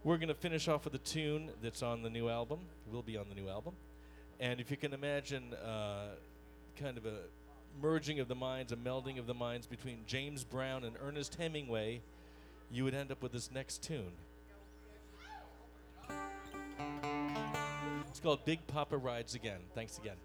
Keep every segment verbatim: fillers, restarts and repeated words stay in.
We're going to finish off with a tune that's on the new album, will be on the new album. And if you can imagine uh, kind of a merging of the minds, a melding of the minds between James Brown and Ernest Hemingway, you would end up with this next tune. It's called Big Papa Rides Again. Thanks again.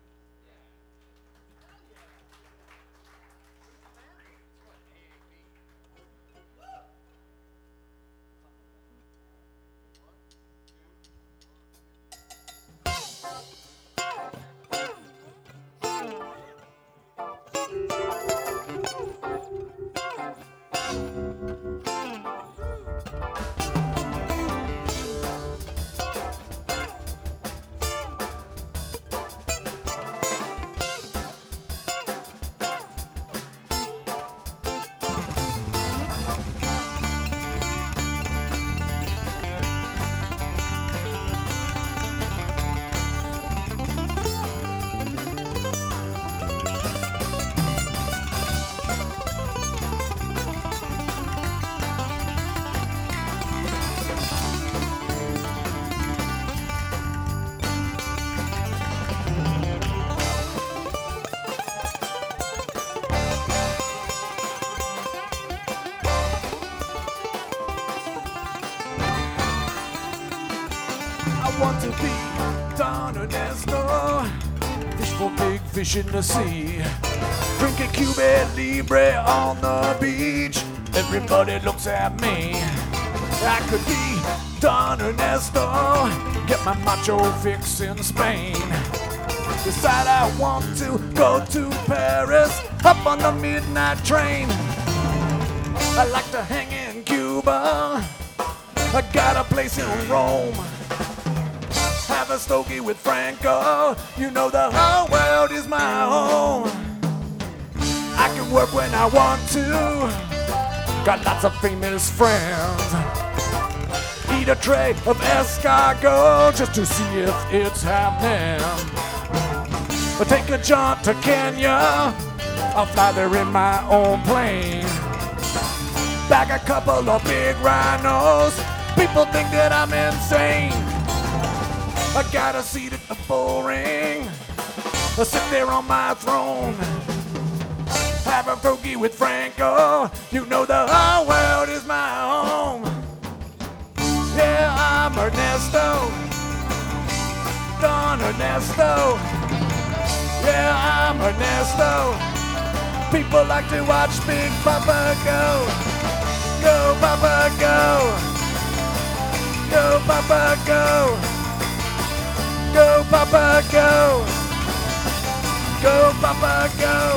Want to be Don Ernesto, fish for big fish in the sea, drinking Cuba Libre on the beach. Everybody looks at me. I could be Don Ernesto, get my macho fix in Spain. Decide I want to go to Paris, hop on the midnight train. I like to hang in Cuba, I got a place in Rome. Have a stogie with Franco, you know the whole world is my home. I can work when I want to, got lots of famous friends. Eat a tray of escargot just to see if it's happening. Or take a jaunt to Kenya, I'll fly there in my own plane. Bag a couple of big rhinos, people think that I'm insane. I got a seat at the bull ring, I sit there on my throne. Have a boogie with Franco, you know the whole world is my home. Yeah, I'm Ernesto, Don Ernesto. Yeah, I'm Ernesto, people like to watch Big Papa go. Go Papa go, go Papa go. Go, Papa, go! Go, Papa,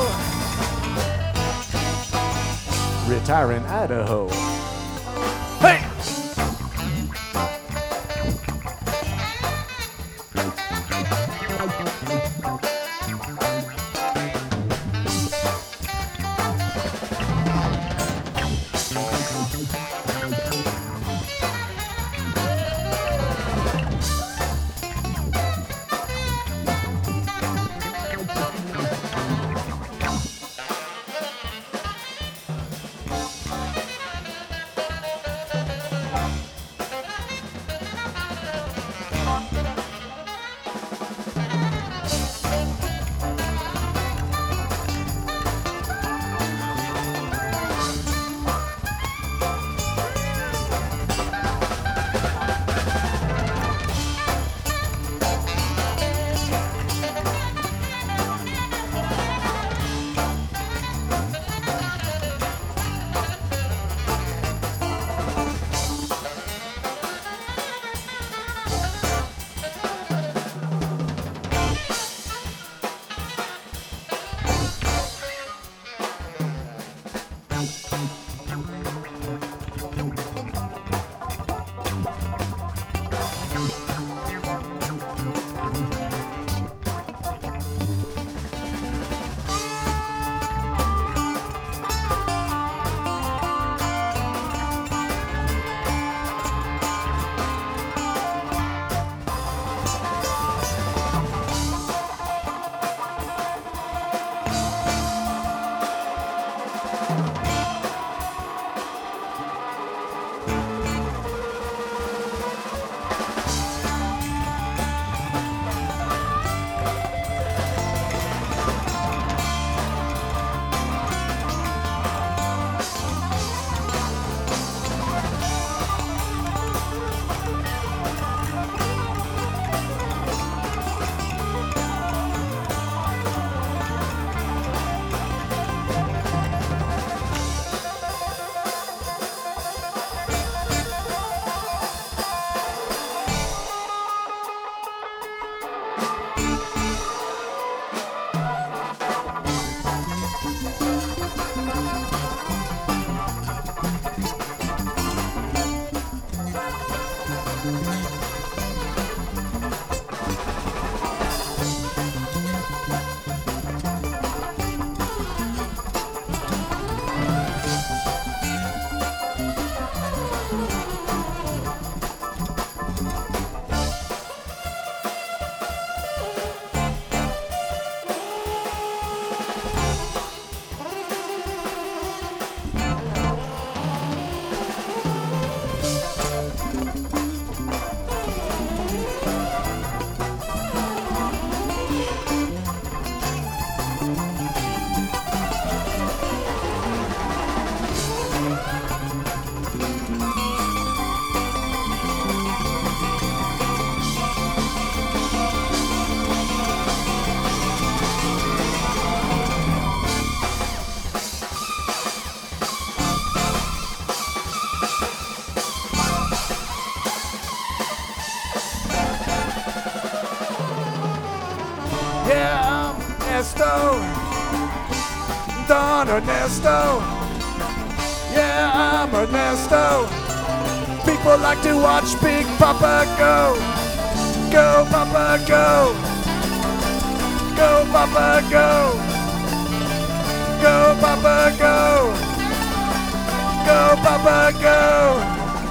go! Retire in Idaho. Hey! Yeah, I'm Ernesto, Don Ernesto. Yeah, I'm Ernesto. People like to watch Big Papa go. Go, Papa, go. Go, Papa, go. Go, Papa, go. Go, Papa, go.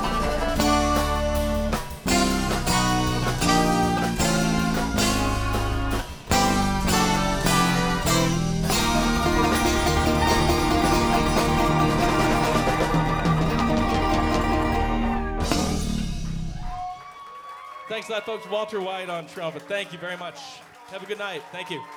Thanks a lot, folks. Walter White on trumpet. Thank you very much. Have a good night. Thank you.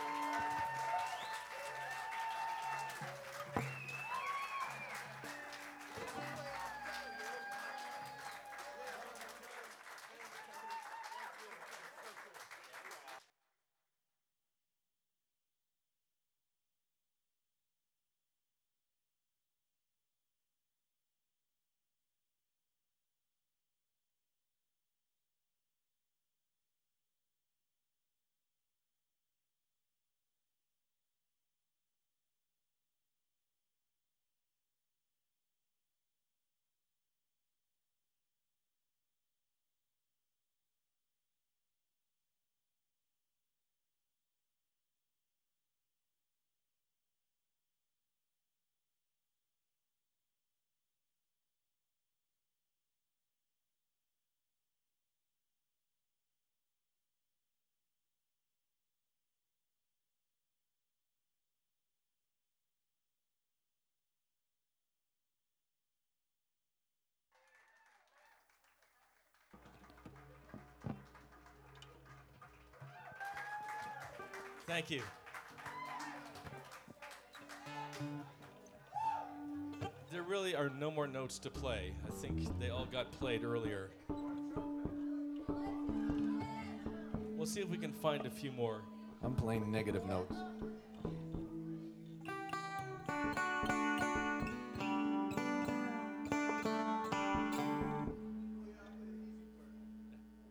Thank you. There really are no more notes to play. I think they all got played earlier. We'll see if we can find a few more. I'm playing negative notes.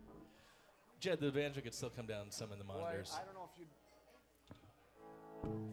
Jed, the banjo could still come down some in the monitors. I don't know if you.